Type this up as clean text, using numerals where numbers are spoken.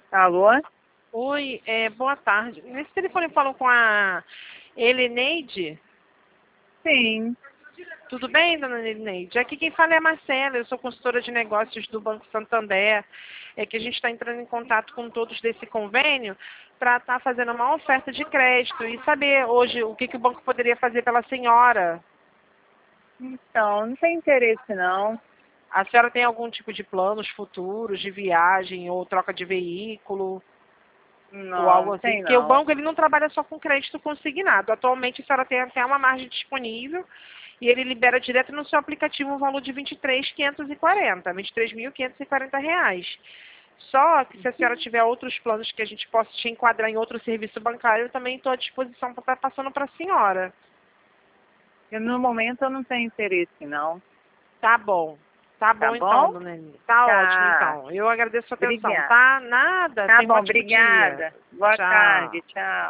Alô? Oi, boa tarde. Nesse telefone eu falo com a Elineide. Sim. Tudo bem, dona Elineide? Aqui quem fala é a Marcela, eu sou consultora de negócios do Banco Santander. É que a gente está entrando em contato com todos desse convênio para estar fazendo uma oferta de crédito e saber hoje o que o banco poderia fazer pela senhora. Então, não tem interesse não. A senhora tem algum tipo de planos futuros de viagem ou troca de veículo? Ou Não, algo não assim, tem porque o não. banco ele não trabalha só com crédito consignado. Atualmente a senhora tem até uma margem disponível e ele libera direto no seu aplicativo um valor de R$ 23.540, R$ 23.540 reais. Só que se a senhora tiver outros planos que a gente possa te enquadrar em outro serviço bancário, eu também estou à disposição para estar passando para a senhora. No momento eu não tenho interesse não. Tá bom. Tá Tá bom então, bom? dona Eni. Tá ótimo Tá. então. Eu agradeço a atenção, Obrigada. tá? Nada. Tá Tenha um bom, ótimo dia. obrigada. Boa Tchau. tarde, tchau.